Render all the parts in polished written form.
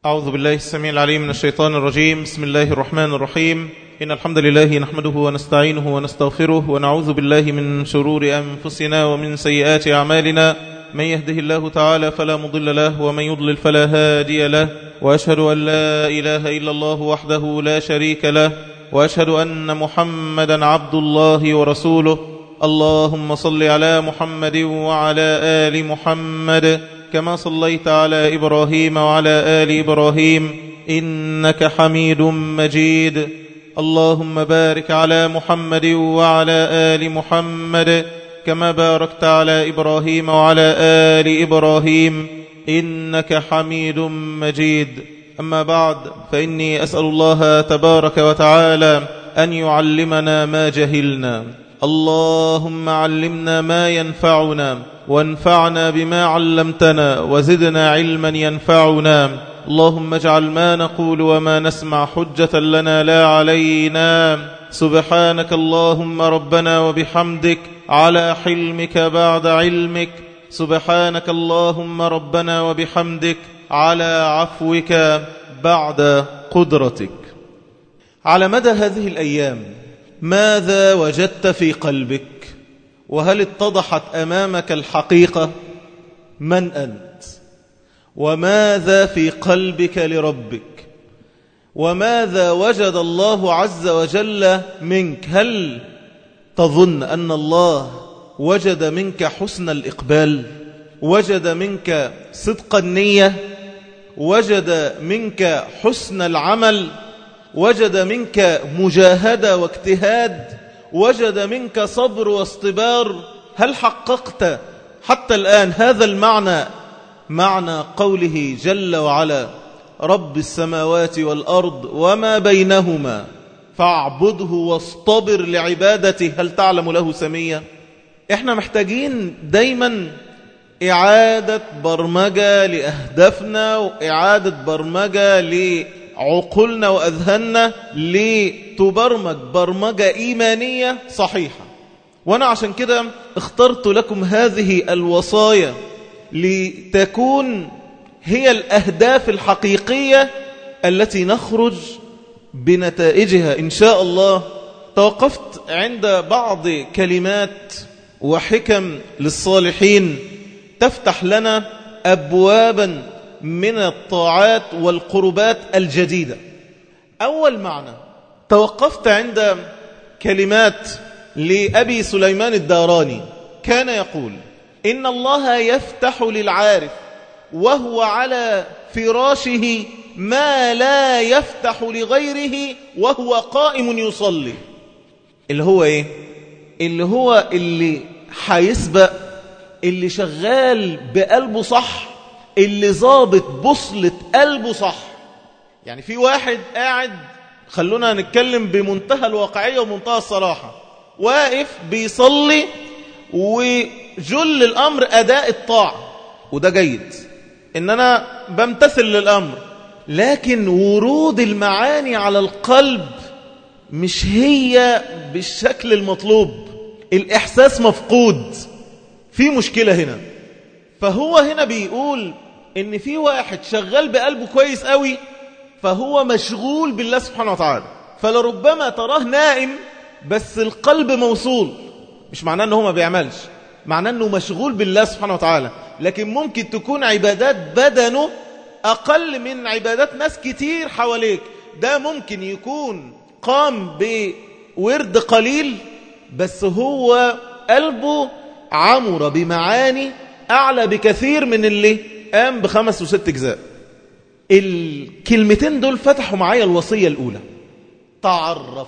أعوذ بالله السميع العليم من الشيطان الرجيم. بسم الله الرحمن الرحيم. إن الحمد لله نحمده ونستعينه ونستغفره ونعوذ بالله من شرور أنفسنا ومن سيئات أعمالنا. من يهده الله تعالى فلا مضل له ومن يضلل فلا هادي له، وأشهد أن لا إله إلا الله وحده لا شريك له، وأشهد أن محمدا عبد الله ورسوله. اللهم صل على محمد وعلى آل محمد كما صليت على إبراهيم وعلى آل إبراهيم إنك حميد مجيد. اللهم بارك على محمد وعلى آل محمد كما باركت على إبراهيم وعلى آل إبراهيم إنك حميد مجيد. أما بعد، فإني أسأل الله تبارك وتعالى أن يعلمنا ما جهلنا. اللهم علمنا ما ينفعنا وانفعنا بما علمتنا وزدنا علما ينفعنا. اللهم اجعل ما نقول وما نسمع حجة لنا لا علينا. سبحانك اللهم ربنا وبحمدك على حلمك بعد علمك. سبحانك اللهم ربنا وبحمدك على عفوك بعد قدرتك. على مدى هذه الأيام ماذا وجدت في قلبك؟ وهل اتضحت أمامك الحقيقة؟ من أنت؟ وماذا في قلبك لربك؟ وماذا وجد الله عز وجل منك؟ هل تظن أن الله وجد منك حسن الإقبال؟ وجد منك صدق النية؟ وجد منك حسن العمل؟ وجد منك مجاهدة واجتهاد؟ وجد منك صبر واصطبار؟ هل حققت حتى الآن هذا المعنى، معنى قوله جل وعلا رب السماوات والأرض وما بينهما فاعبده واصطبر لعبادته هل تعلم له سميا؟ احنا محتاجين دايما إعادة برمجة لأهدافنا، وإعادة برمجة لعقولنا وأذهاننا لتبرمج برمجة إيمانية صحيحة. وأنا عشان كده اخترت لكم هذه الوصايا لتكون هي الأهداف الحقيقية التي نخرج بنتائجها إن شاء الله. توقفت عند بعض كلمات وحكم للصالحين تفتح لنا أبوابا من الطاعات والقربات الجديدة. أول معنى توقفت عند كلمات لأبي سليمان الداراني، كان يقول إن الله يفتح للعارف وهو على فراشه ما لا يفتح لغيره وهو قائم يصلي. اللي هو إيه؟ اللي حيسبق، اللي شغال بقلبه صح، اللي ضابط بصلة قلبه صح. يعني في واحد قاعد، خلونا نتكلم بمنتهى الواقعية ومنتهى الصراحة، واقف بيصلي وجل الأمر أداء الطاعة، وده جيد إن أنا بمتثل للأمر، لكن ورود المعاني على القلب مش هي بالشكل المطلوب، الإحساس مفقود، في مشكلة هنا. فهو هنا بيقول إن في واحد شغال بقلبه كويس قوي، فهو مشغول بالله سبحانه وتعالى، فلربما تراه نائم بس القلب موصول. مش معناه أنه ما بيعملش، معناه أنه مشغول بالله سبحانه وتعالى، لكن ممكن تكون عبادات بدنه أقل من عبادات ناس كتير حواليك. ده ممكن يكون قام بورد قليل بس هو قلبه عمر بمعاني أعلى بكثير من اللي قام ب5 و6 أجزاء. الكلمتين دول فتحوا معايا الوصية الأولى. تعرف.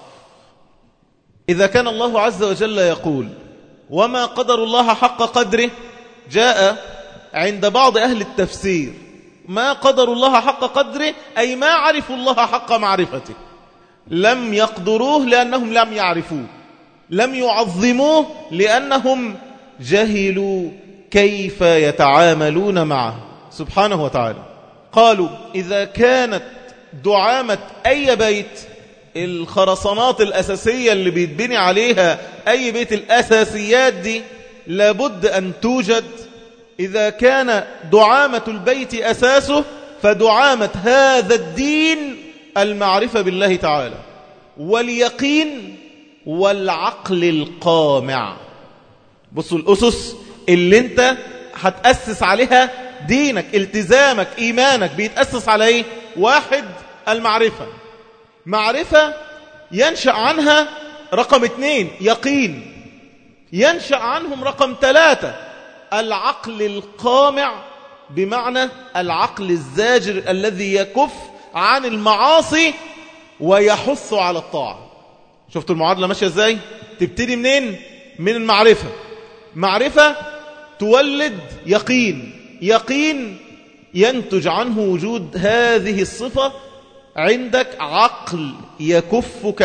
إذا كان الله عز وجل يقول وما قدر الله حق قدره، جاء عند بعض أهل التفسير ما قدر الله حق قدره أي ما عرفوا الله حق معرفته، لم يقدروه لأنهم لم يعرفوه، لم يعظموه لأنهم جهلوا كيف يتعاملون معه سبحانه وتعالى. قالوا إذا كانت دعامة أي بيت، الخرسانات الأساسية اللي بيتبني عليها أي بيت، الأساسيات دي لابد أن توجد. إذا كان دعامة البيت أساسه فدعامة هذا الدين المعرفة بالله تعالى واليقين والعقل القامع. بصوا الأسس اللي انت هتأسس عليها دينك، التزامك، إيمانك بيتأسس على ايه؟ واحد، المعرفة. معرفة ينشأ عنها رقم 2 يقين، ينشأ عنهم رقم 3 العقل القامع، بمعنى العقل الزاجر الذي يكف عن المعاصي ويحث على الطاعة. شفتوا المعادلة ماشية ازاي؟ تبتدي منين؟ من المعرفة. معرفة تولد يقين، يقين ينتج عنه وجود هذه الصفة عندك، عقل يكفك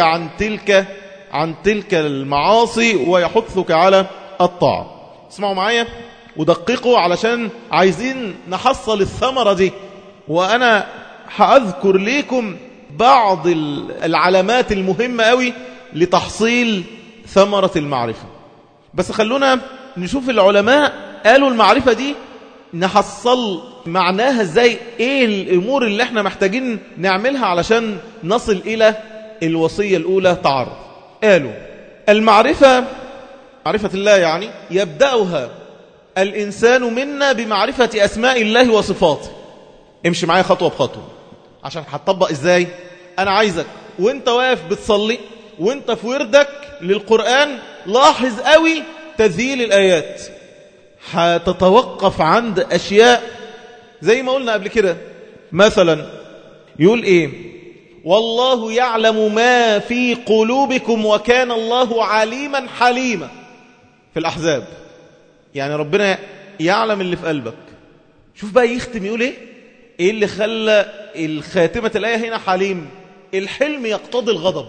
عن تلك المعاصي ويحثك على الطاعة. اسمعوا معايا ودققوا علشان عايزين نحصل الثمرة دي، وأنا هأذكر لكم بعض العلامات المهمة قوي لتحصيل ثمرة المعرفة. بس خلونا نشوف العلماء قالوا المعرفة دي نحصل معناها ازاي، ايه الامور اللي احنا محتاجين نعملها علشان نصل الى الوصية الاولى تعرف. قالوا المعرفة، معرفة الله يعني يبدأها الانسان منا بمعرفة اسماء الله وصفاته. امشي معايا خطوة بخطوة عشان هتطبق ازاي. انا عايزك وانت واقف بتصلي وانت في وردك للقرآن لاحظ قوي تذييل الآيات، هتتوقف عند أشياء زي ما قلنا قبل كده. مثلا يقول إيه؟ والله يعلم ما في قلوبكم وكان الله عليما حليما في الأحزاب. يعني ربنا يعلم اللي في قلبك. شوف بقى يختم يقول إيه اللي خلى الخاتمة الآية هنا حليم؟ الحلم يقتضي الغضب.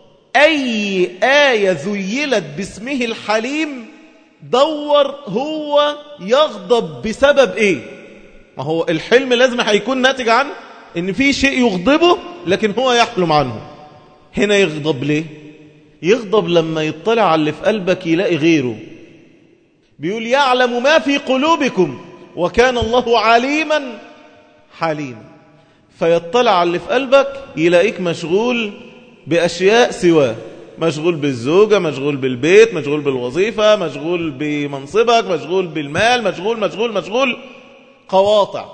أي آية ذيلت باسمه الحليم دور هو يغضب بسبب ايه. ما هو الحلم لازم هيكون ناتج عن ان في شيء يغضبه لكن هو يحلم عنه. هنا يغضب ليه؟ يغضب لما يطلع على اللي في قلبك يلاقي غيره. بيقول يعلم ما في قلوبكم وكان الله عليما حليما، فيطلع على اللي في قلبك يلاقيك مشغول بأشياء سواه، مشغول بالزوجة، مشغول بالبيت، مشغول بالوظيفة، مشغول بمنصبك، مشغول بالمال، مشغول قواطع.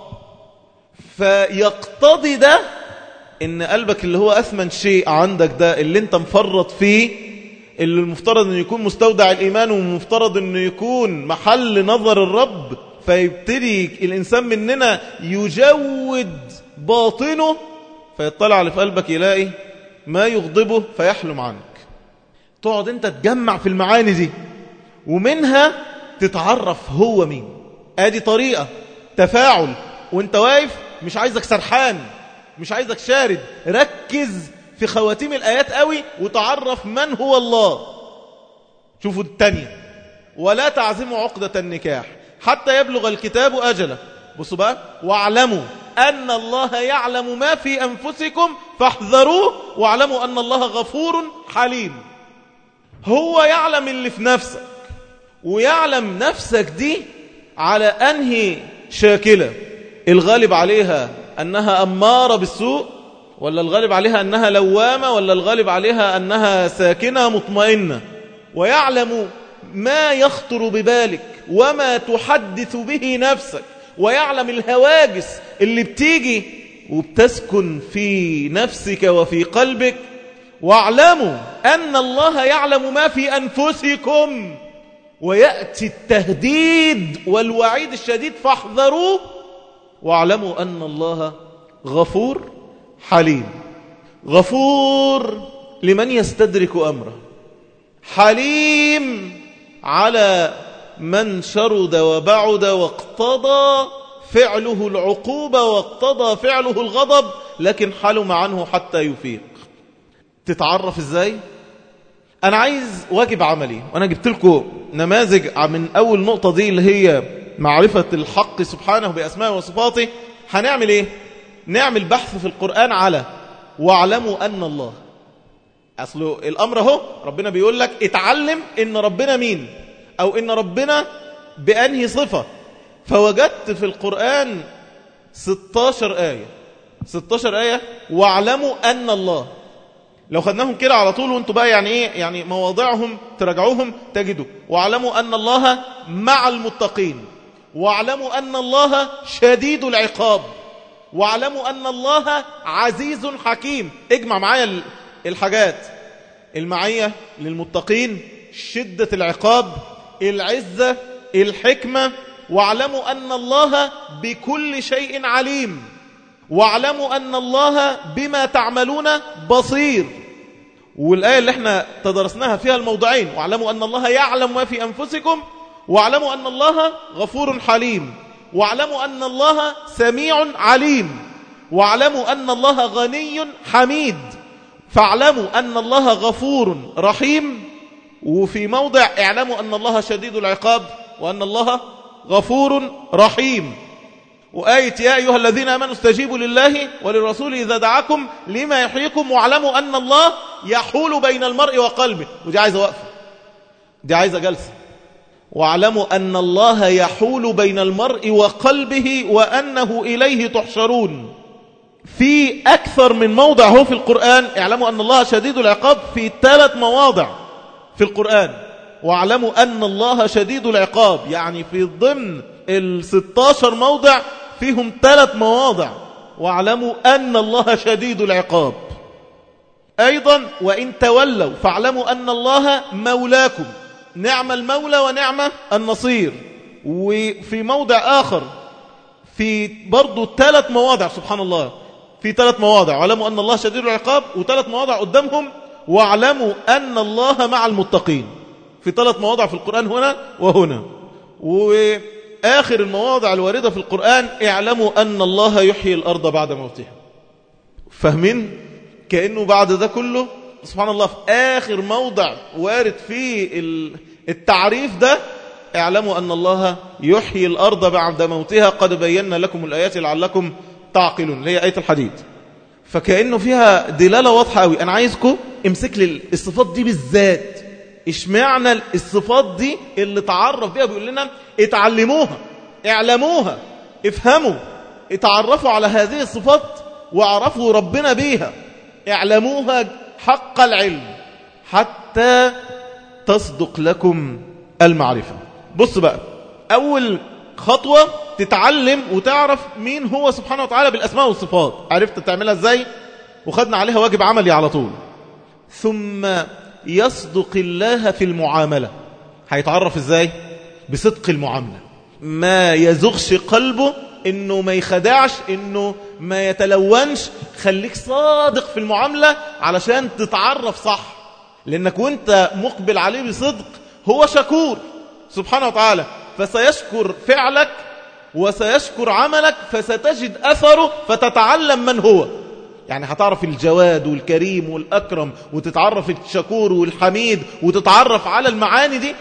فيقتضي ده ان قلبك اللي هو أثمن شيء عندك ده، اللي انت مفرط فيه، اللي المفترض انه يكون مستودع الإيمان ومفترض انه يكون محل نظر الرب، فيبتدي الإنسان مننا يجود باطنه، فيطلع على في قلبك يلاقي ما يغضبه فيحلم عنك. تقعد انت تجمع في المعاني دي ومنها تتعرف هو مين. ادي طريقة تفاعل وانت واقف، مش عايزك سرحان، مش عايزك شارد، ركز في خواتيم الآيات قوي وتعرف من هو الله. شوفوا التانية، ولا تعزموا عقدة النكاح حتى يبلغ الكتاب أجله. بصوا بقى، واعلموا أن الله يعلم ما في أنفسكم فاحذروه واعلموا أن الله غفور حليم. هو يعلم اللي في نفسك، ويعلم نفسك دي على أنهي شاكلة. الغالب عليها أنها أمارة بالسوء، ولا الغالب عليها أنها لوامة، ولا الغالب عليها أنها ساكنة مطمئنة. ويعلم ما يخطر ببالك وما تحدث به نفسك، ويعلم الهواجس اللي بتيجي وبتسكن في نفسك وفي قلبك. واعلموا أن الله يعلم ما في أنفسكم. ويأتي التهديد والوعيد الشديد فاحذروه واعلموا أن الله غفور حليم. غفور لمن يستدرك أمره، حليم على من شرد وبعد واقتضى فعله العقوبة واقتضى فعله الغضب لكن حلم عنه حتى يفيق. تتعرف ازاي؟ انا عايز واجب عملي، وانا جبت لكم نماذج من اول نقطة دي اللي هي معرفة الحق سبحانه بأسمائه وصفاته. هنعمل ايه؟ نعمل بحث في القرآن على واعلموا أن الله. أصله الأمر هو ربنا بيقول لك اتعلم إن ربنا مين، أو إن ربنا بأنهي صفة. فوجدت في القرآن 16 آية 16 آية. واعلموا أن الله، لو خدناهم كده على طول وانتوا بقى يعني ايه، يعني مواضعهم تراجعوهم تجدوا واعلموا أن الله مع المتقين، واعلموا أن الله شديد العقاب، واعلموا أن الله عزيز حكيم. اجمع معايا الحاجات: المعية للمتقين، شدة العقاب، العزة، الحكمة، واعلموا أن الله بكل شيء عليم، واعلموا أن الله بما تعملون بصير. والآية اللي احنا تدرسناها فيها الموضعين: واعلموا أن الله يعلم ما في أنفسكم، واعلموا أن الله غفور حليم، واعلموا أن الله سميع عليم، واعلموا أن الله غني حميد. فاعلموا أن الله غفور رحيم، وفي موضع اعلموا أن الله شديد العقاب وأن الله غفور رحيم. وآية يا أيها الذين آمنوا استجيبوا لله وللرسول إذا دعاكم لما يحييكم واعلموا أن الله يحول بين المرء وقلبه. ودي عايزة وقفة، دي عايزة جلسة. واعلموا أن الله يحول بين المرء وقلبه وأنه إليه تحشرون. في أكثر من موضع هو في القرآن اعلموا أن الله شديد العقاب، في 3 مواضع في القرآن. واعلموا أن الله شديد العقاب، يعني في ضمن 16 موضع فيهم 3 مواضع واعلموا أن الله شديد العقاب. أيضا وإن تولوا فاعلموا أن الله مولاكم، نعم المولى ونعم النصير. وفي موضع آخر في برضو 3 مواضع، سبحان الله، في 3 مواضع واعلموا أن الله شديد العقاب، و3 مواضع قدامهم واعلموا أن الله مع المتقين، في 3 مواضع في القرآن هنا وهنا. وآخر المواضع الواردة في القرآن اعلموا أن الله يحيي الأرض بعد موتها. فاهمين؟ كأنه بعد ده كله سبحان الله في آخر موضع وارد فيه التعريف ده اعلموا أن الله يحيي الأرض بعد موتها قد بينا لكم الآيات لعلكم تعقلون، اللي هي آية الحديد. فكأنه فيها دلالة واضحة قوي. أنا عايزكم امسك لي الصفات دي بالذات. اشمعنى الصفات دي اللي تعرف بيها؟ بيقول لنا اتعلموها، اعلموها، افهموا، اتعرفوا على هذه الصفات واعرفوا ربنا بيها، اعلموها حق العلم حتى تصدق لكم المعرفة. بص بقى، أول خطوة تتعلم وتعرف مين هو سبحانه وتعالى بالأسماء والصفات. عرفت تعملها ازاي؟ وخدنا عليها واجب عملي على طول. ثم يصدق الله في المعاملة. هيتعرف ازاي؟ بصدق المعاملة، ما يزغش قلبه، انه ما يخدعش، انه ما يتلونش. خليك صادق في المعاملة علشان تتعرف صح، لانك وانت مقبل عليه بصدق هو شكور سبحانه وتعالى، فسيشكر فعلك وسيشكر عملك، فستجد أثره فتتعلم من هو. يعني هتعرف الجواد والكريم والأكرم، وتتعرف الشكور والحميد، وتتعرف على المعاني دي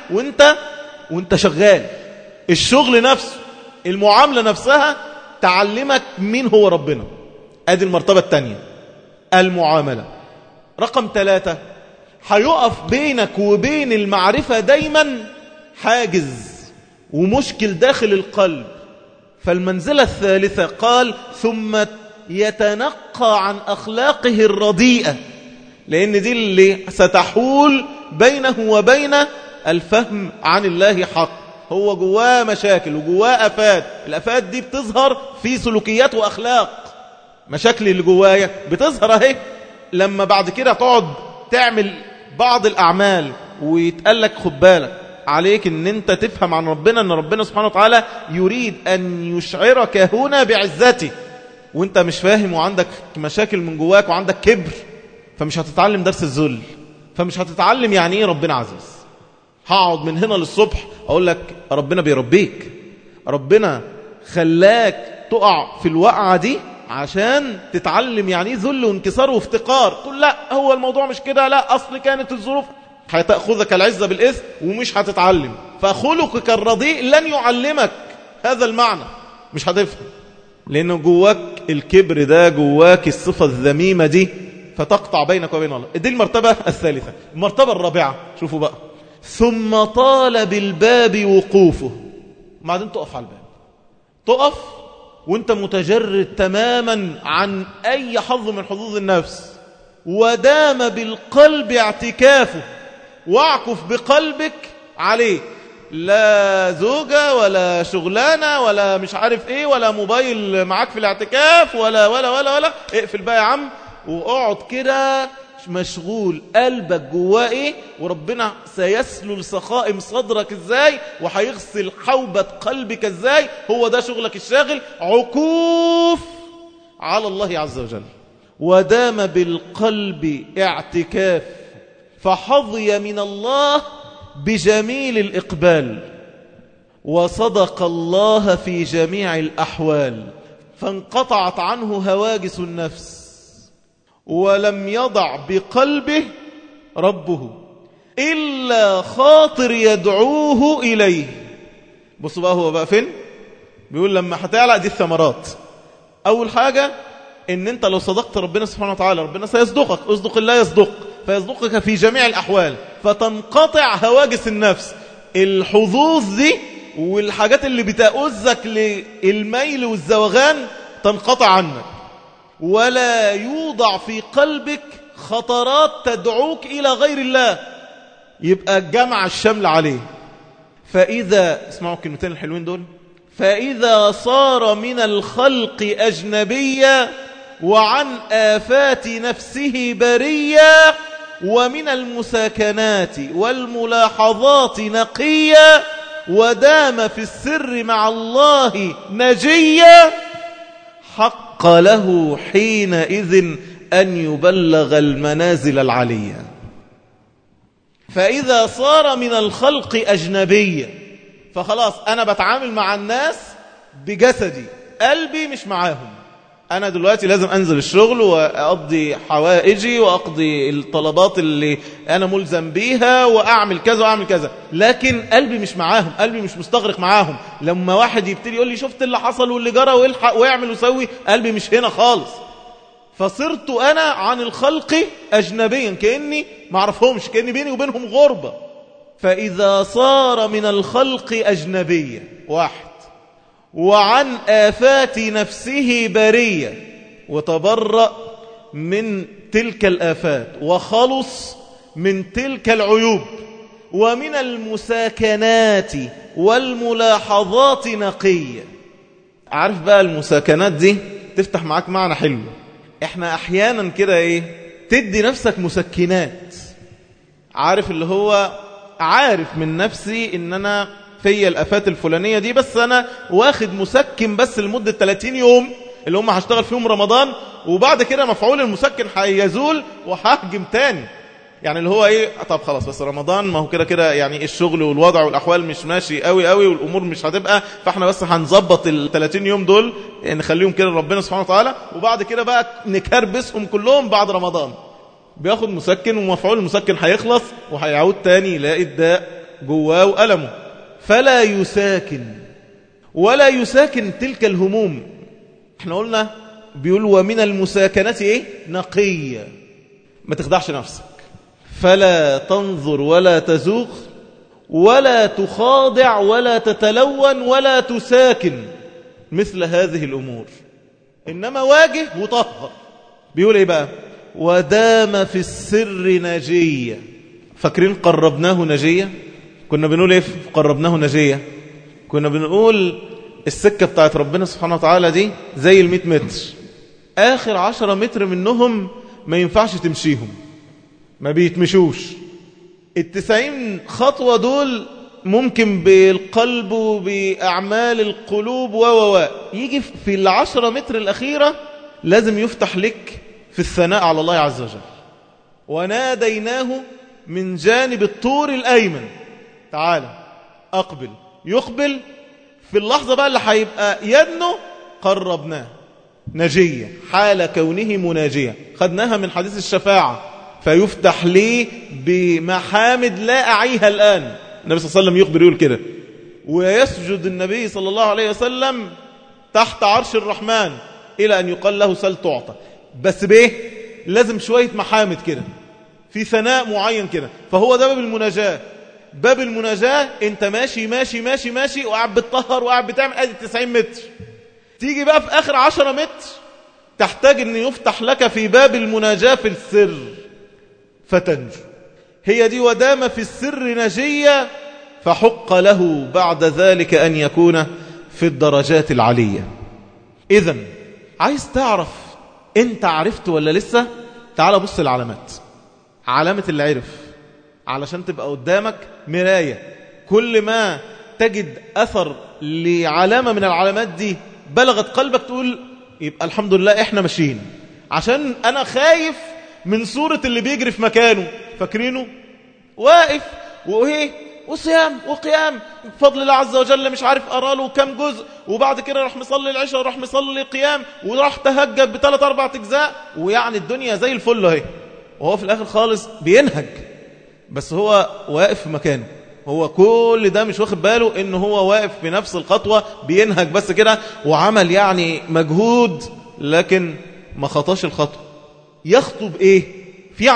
وانت شغال. الشغل نفسه، المعاملة نفسها تعلمك مين هو ربنا. ادي المرتبة الثانية، المعاملة. رقم 3، هيقف بينك وبين المعرفة دايما حاجز ومشكل داخل القلب. فالمنزلة الثالثة قال ثم يتنقى عن أخلاقه الرديئة، لأن دي اللي ستحول بينه وبين الفهم عن الله حق. هو جواه مشاكل وجواه أفات، الأفات دي بتظهر في سلوكيات وأخلاق. مشاكل اللي جوايا بتظهر اهي لما بعد كده تقعد تعمل بعض الأعمال ويتقال لك خد بالك عليك ان انت تفهم عن ربنا ان ربنا سبحانه وتعالى يريد ان يشعرك هنا بعزته، وانت مش فاهم وعندك مشاكل من جواك وعندك كبر، فمش هتتعلم درس الذل، فمش هتتعلم يعني ايه ربنا عزيز. هقعد من هنا للصبح اقول لك ربنا بيربيك، ربنا خلاك تقع في الوقعة دي عشان تتعلم يعني ايه ذل وانكسار وافتقار. تقول لا هو الموضوع مش كده، لا اصل كانت الظروف. هتأخذك العزة بالإثم ومش هتتعلم. فخلقك الرديء لن يعلمك هذا المعنى، مش هتفهم، لأنه جواك الكبر ده، جواك الصفة الذميمة دي، فتقطع بينك وبين الله. دي المرتبة الثالثة. المرتبة الرابعة شوفوا بقى، ثم طال بالباب وقوفه. بعدين تقف على الباب، تقف وانت متجرد تماما عن أي حظ من حظوظ النفس. ودام بالقلب اعتكافه، واعكف بقلبك عليه، لا زوجة ولا شغلانة ولا مش عارف ايه ولا موبايل معاك في الاعتكاف ولا ولا ولا ولا اقفل بقى يا عم واقعد كده مشغول. قلبك جواه ايه وربنا سيسلل سخائم صدرك ازاي وهيغسل حوبة قلبك ازاي. هو ده شغلك الشاغل، عكوف على الله عز وجل. ودام بالقلب اعتكاف فحظي من الله بجميل الإقبال، وصدق الله في جميع الأحوال، فانقطعت عنه هواجس النفس، ولم يضع بقلبه ربه إلا خاطر يدعوه إليه. بصوا بقى هو بقى فين؟ بيقول لما هتعلق دي الثمرات. أول حاجة إن أنت لو صدقت ربنا سبحانه وتعالى ربنا سيصدقك. اصدق الله يصدق، فيصدقك في جميع الأحوال، فتنقطع هواجس النفس. الحظوظ دي والحاجات اللي بتأذك للميل والزوغان تنقطع عنك، ولا يوضع في قلبك خطرات تدعوك إلى غير الله. يبقى جمع الشمل عليه. فإذا اسمعوا الكلمتين الحلوين دول، فإذا صار من الخلق أجنبيا وعن آفات نفسه بريا ومن المساكنات والملاحظات نقيا ودام في السر مع الله نجيا، حق له حينئذ أن يبلغ المنازل العليا. فإذا صار من الخلق أجنبيا، فخلاص أنا بتعامل مع الناس بجسدي، قلبي مش معاهم. أنا دلوقتي لازم أنزل الشغل وأقضي حوائجي وأقضي الطلبات اللي أنا ملزم بيها وأعمل كذا وأعمل كذا، لكن قلبي مش معاهم، قلبي مش مستغرق معاهم. لما واحد يبتدي يقول لي شفت اللي حصل واللي جرى ويلحق ويعمل ويسوي، قلبي مش هنا خالص. فصرت أنا عن الخلق أجنبيا، كأني معرفهمش، كأني بيني وبينهم غربة. فإذا صار من الخلق أجنبيا واحد، وعن آفات نفسه برية، وتبرأ من تلك الآفات وخلص من تلك العيوب، ومن المساكنات والملاحظات نقية. عارف بقى المساكنات دي تفتح معاك معنى حلو. احنا احيانا كده ايه تدي نفسك مسكنات، عارف اللي هو عارف من نفسي ان انا في الافات الفلانية دي، بس انا واخد مسكن بس لمدة 30 يوم اللي هم هشتغل فيهم رمضان، وبعد كده مفعول المسكن هيزول وههجم تاني. يعني اللي هو ايه، طب خلاص بس رمضان ما هو كده كده يعني الشغل والوضع والاحوال مش ماشي قوي قوي والامور مش هتبقى، فاحنا بس هنظبط ال 30 يوم دول نخليهم كده لربنا سبحانه وتعالى، وبعد كده بقى نكربسهم كلهم بعد رمضان. بياخد مسكن ومفعول المسكن هيخلص وهيعود تاني يلاقي الداء جواه وألمه. فلا يساكن ولا يساكن تلك الهموم. احنا قلنا بيقول ومن المساكنات ايه نقية، ما تخدعش نفسك. فلا تنظر ولا تزوغ ولا تخاضع ولا تتلون ولا تساكن مثل هذه الأمور، إنما واجه وطهر. بيقول ايه بقى، ودام في السر نجية. فاكرين قربناه نجية؟ كنا بنقول ايه في قربناه نجية؟ كنا بنقول السكة بتاعت ربنا سبحانه وتعالى دي زي 100 متر، آخر 10 متر منهم ما ينفعش تمشيهم، ما بيتمشوش. 90 خطوة دول ممكن بالقلب وبأعمال القلوب يجي في 10 متر الأخيرة لازم يفتح لك في الثناء على الله عز وجل. وناديناه من جانب الطور الأيمن، تعالى أقبل. يقبل في اللحظة بقى اللي هيبقى يدنه قربناه نجية، حال كونه مناجية. خدناها من حديث الشفاعة، فيفتح لي بمحامد لا أعيها الآن. النبي صلى الله عليه وسلم يخبر يقول كده، ويسجد النبي صلى الله عليه وسلم تحت عرش الرحمن إلى أن يقال له سل تعطى. بس بإيه؟ لازم شوية محامد كده في ثناء معين كده. فهو ده باب المناجاة. باب المناجاة انت ماشي ماشي ماشي ماشي وقاعد بتطهر وقاعد بتعمل ادي 90 متر. تيجي بقى في آخر 10 متر تحتاج أن يفتح لك في باب المناجاة في السر فتنجو. هي دي ودام في السر نجية، فحق له بعد ذلك أن يكون في الدرجات العلية. إذن عايز تعرف أنت عرفت ولا لسه؟ تعال بص العلامات. علامة اللي عرف علشان تبقى قدامك مراية، كل ما تجد أثر لعلامة من العلامات دي بلغت قلبك تقول يبقى الحمد لله إحنا ماشيين. عشان أنا خايف من صورة اللي بيجري في مكانه، فاكرينه واقف وإيه وصيام وقيام بفضل الله عز وجل، مش عارف أراله كم جزء، وبعد كده راح مصلي العشاء وراح مصلي قيام وراح تهجد ب3 4 أجزاء، ويعني الدنيا زي الفل اهي، وهو في الآخر خالص بينهج، بس هو واقف في مكانه. هو كل ده مش واخد باله إنه هو واقف في نفس الخطوة بينهج بس كده، وعمل يعني مجهود لكن ما خطاش الخطوة. يخطو بإيه؟ في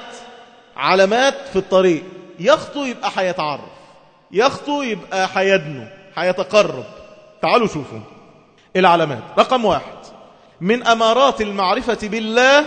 علامات في الطريق. يخطو يبقى هيتعرف، يخطو يبقى هيدنو، هيتقرب. تعالوا شوفوا العلامات. رقم 1 من أمارات المعرفة بالله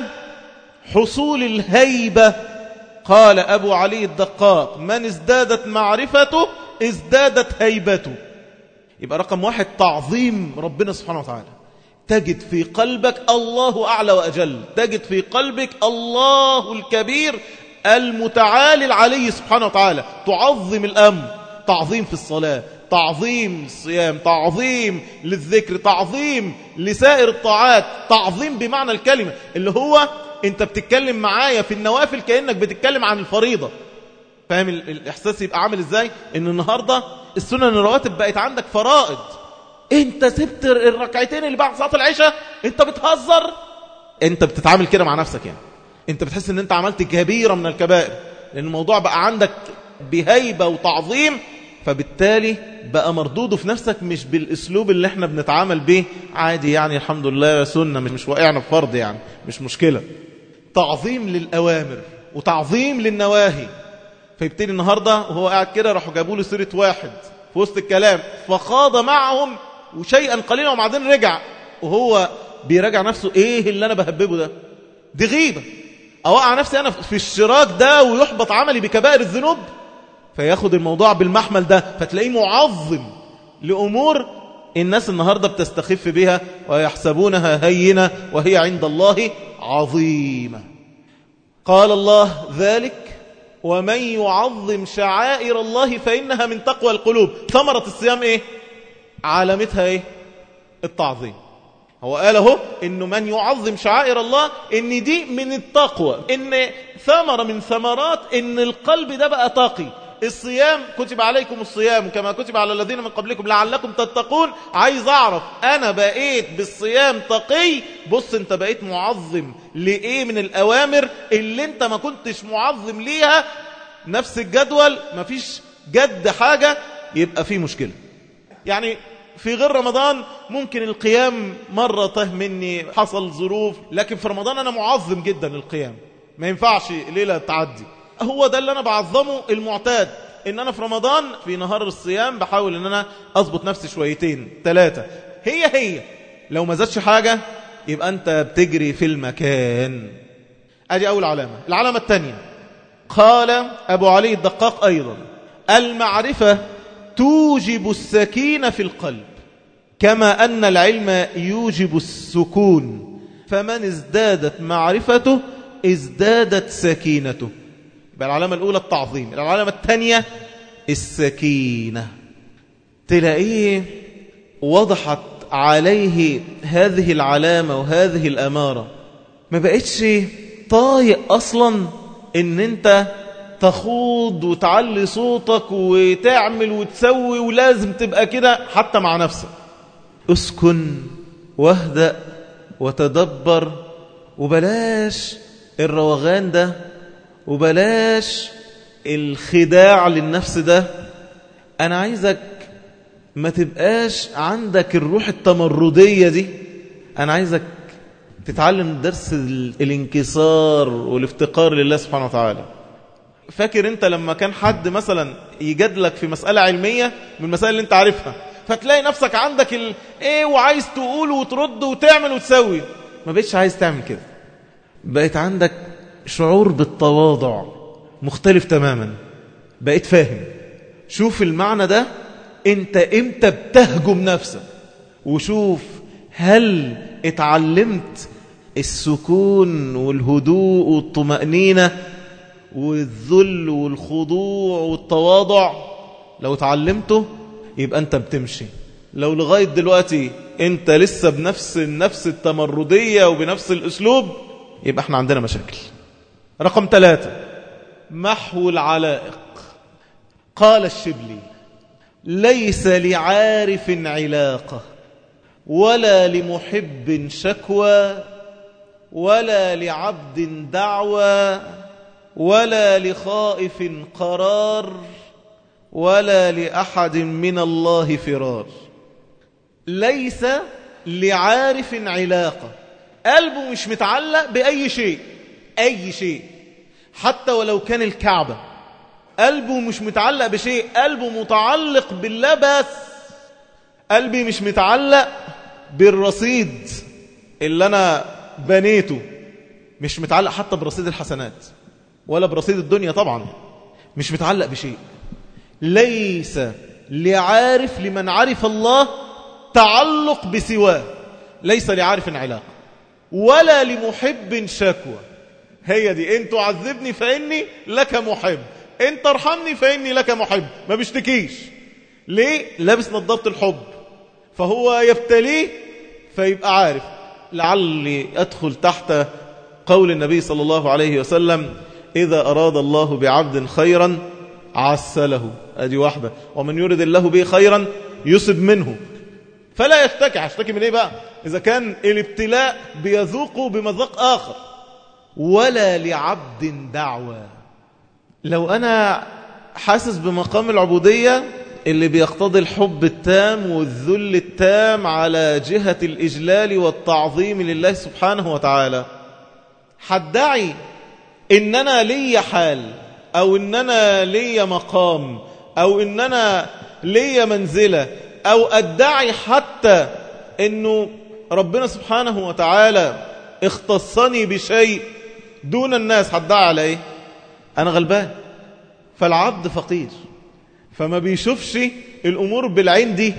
حصول الهيبة. قال أبو علي الدقاق: من ازدادت معرفته ازدادت هيبته. يبقى رقم 1 تعظيم ربنا سبحانه وتعالى. تجد في قلبك الله أعلى وأجل، تجد في قلبك الله الكبير المتعالي العلي سبحانه وتعالى. تعظم الأمر، تعظيم في الصلاة، تعظيم الصيام، تعظيم للذكر، تعظيم لسائر الطاعات، تعظيم بمعنى الكلمة، اللي هو انت بتتكلم معايا في النوافل كأنك بتتكلم عن الفريضة. فاهم الإحساس يبقى عامل ازاي؟ ان النهاردة السنن الرواتب بقت عندك فرائض، انت سبت الركعتين اللي بعد صلاة العشاء، انت بتهزر. انت بتتعامل كده مع نفسك، يعني انت بتحس ان انت عملت كبيرة من الكبائر، لان الموضوع بقى عندك بهيبة وتعظيم، فبالتالي بقى مردوده في نفسك مش بالاسلوب اللي احنا بنتعامل به عادي، يعني الحمد لله سنة مش واقعنا في فرض، يعني مش مشكلة. تعظيم للأوامر وتعظيم للنواهي. فيبتدي النهاردة وهو قاعد كده راحوا جابوا له سيرة واحد في وسط الكلام فخاض معهم وشيئا قليلا وبعدين رجع، وهو بيراجع نفسه ايه اللي انا بهببه ده؟ دي غيبة. اوقع نفسي انا في الشراك ده ويحبط عملي بكبائر الذنوب. فياخد الموضوع بالمحمل ده، فتلاقيه معظم لأمور الناس النهاردة بتستخف بها ويحسبونها هينة وهي عند الله عظيمة. قال الله ذلك ومن يعظم شعائر الله فإنها من تقوى القلوب. ثمرة الصيام ايه؟ علامتها ايه؟ التعظيم. هو قال اهو انه من يعظم شعائر الله ان دي من التقوى، ان ثمرة من ثمرات ان القلب ده بقى تقي. الصيام كتب عليكم الصيام كما كتب على الذين من قبلكم لعلكم تتقون. عايز اعرف انا بقيت بالصيام تقي، بص انت بقيت معظم لايه من الاوامر اللي انت ما كنتش معظم ليها. نفس الجدول، مفيش جد حاجة يبقى فيه مشكلة. يعني في غير رمضان ممكن القيام مرة طه مني، حصل ظروف، لكن في رمضان أنا معظم جدا القيام، ما ينفعش ليلة تعدي. هو ده اللي أنا بعظمه المعتاد، إن أنا في رمضان في نهار الصيام بحاول إن أنا أضبط نفسي شويتين 3. هي لو ما زادش حاجة يبقى أنت بتجري في المكان. أدي أول علامة. العلامة الثانية قال أبو علي الدقاق أيضا: المعرفة توجب السكينة في القلب كما أن العلم يوجب السكون، فمن ازدادت معرفته ازدادت سكينته. العلامة الأولى التعظيم، العلامة الثانية السكينة. تلاقيه وضحت عليه هذه العلامة وهذه الأمارة، ما بقتش طايق أصلا إن أنت تخوض وتعلي صوتك وتعمل وتسوي، ولازم تبقى كده حتى مع نفسك. اسكن واهدأ وتدبر، وبلاش الروغان ده، وبلاش الخداع للنفس ده. أنا عايزك ما تبقاش عندك الروح التمردية دي. أنا عايزك تتعلم درس الانكسار والافتقار لله سبحانه وتعالى. فاكر انت لما كان حد مثلا يجادلك في مسألة علمية من المسائل اللي انت عارفها، فتلاقي نفسك عندك ايه وعايز تقول وترد وتعمل وتسوي. ما بقيتش عايز تعمل كده، بقيت عندك شعور بالتواضع مختلف تماما، بقيت فاهم. شوف المعنى ده انت امتى بتهجم نفسك، وشوف هل اتعلمت السكون والهدوء والطمأنينة والذل والخضوع والتواضع. لو اتعلمته يبقى انت بتمشي. لو لغاية دلوقتي انت لسه بنفس التمردية وبنفس الاسلوب، يبقى احنا عندنا مشاكل. رقم 3، محو العلائق. قال الشبلي: ليس لعارف علاقة، ولا لمحب شكوى، ولا لعبد دعوى، ولا لخائف قرار، ولا لأحد من الله فرار. ليس لعارف علاقة، قلبه مش متعلق بأي شيء، أي شيء حتى ولو كان الكعبة. قلبه مش متعلق بشيء، قلبه متعلق بالله بس. قلبي مش متعلق بالرصيد اللي أنا بنيته، مش متعلق حتى برصيد الحسنات ولا برصيد الدنيا طبعا، مش متعلق بشيء. ليس لعارف، لمن عرف الله، تعلق بسواه. ليس لعارف علاقة، ولا لمحب شكوى. هي دي، انت عذبني فإني لك محب، انت ارحمني فإني لك محب. ما بيشتكيش. ليه؟ لابس نظارة الحب، فهو يبتليه فيبقى عارف. لعلي أدخل تحت قول النبي صلى الله عليه وسلم: إذا أراد الله بعبد خيرا عسله. أدي واحدة. ومن يرد الله به خيرا يصب منه. فلا يشتكي. هشتكي من إيه بقى إذا كان الابتلاء بيذوقه بمذاق آخر؟ ولا لعبد دعوة. لو أنا حاسس بمقام العبودية اللي بيقتضي الحب التام والذل التام على جهة الإجلال والتعظيم لله سبحانه وتعالى، حدعي إن أنا لي حال، أو إن أنا لي مقام، أو إن أنا لي منزلة، أو أدعي حتى إنه ربنا سبحانه وتعالى اختصني بشيء دون الناس، حدعي على إيه؟ أنا غلبان. فالعبد فقير، فما بيشوفش الأمور بالعين دي.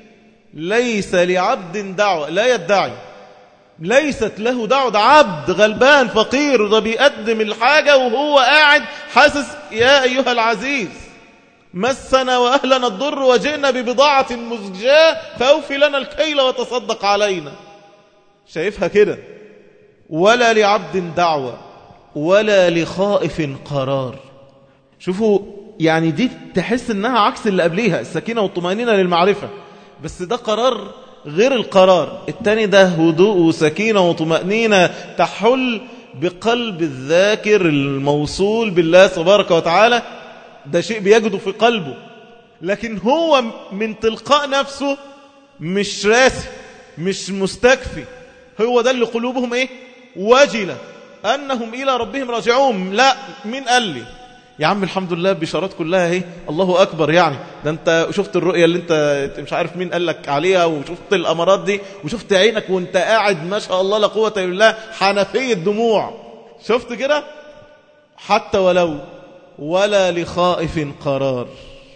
ليس لعبد دعوة، لا يدعي، ليست له دعوة. ده عبد غلبان فقير، ده بيقدم الحاجة وهو قاعد حاسس: يا أيها العزيز مسنا وأهلنا الضر وجئنا ببضاعة مزجاة فأوفي لنا الكيل وتصدق علينا. شايفها كده. ولا لعبد دعوة، ولا لخائف قرار. شوفوا يعني دي تحس انها عكس اللي قبليها، السكينة والطمأنينة للمعرفة، بس ده قرار غير القرار التاني. ده هدوء وسكينة وطمأنينة تحل بقلب الذاكر الموصول بالله تبارك وتعالى. ده شيء بيجده في قلبه، لكن هو من تلقاء نفسه مش راسي، مش مستكفي. هو ده اللي قلوبهم ايه؟ وجلة أنهم إلى ربهم راجعون. لا، مين قال لي يا عم الحمد لله بشارات كلها اهي، الله أكبر. يعني ده انت شفت الرؤية اللي انت مش عارف مين قال لك عليها، وشفت الأمارات دي، وشفت عينك وانت قاعد ما شاء الله لا قوة إلا بالله حنفية دموع. شفت كده؟ حتى ولو. ولا لخائف قرار،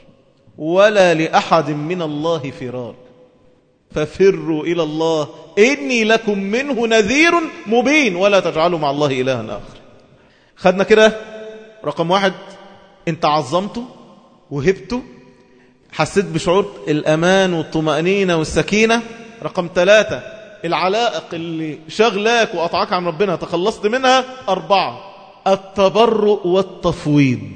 ولا لأحد من الله فرار، ففروا إلى الله إني لكم منه نذير مبين ولا تجعلوا مع الله إلها آخر. خدنا كده رقم 1، انت عظمته وهبته، حسيت بشعور الأمان والطمأنينة والسكينة. رقم 3، العلائق اللي شغلاك وقطعك عن ربنا تخلصت منها. 4، التبرؤ والتفويض.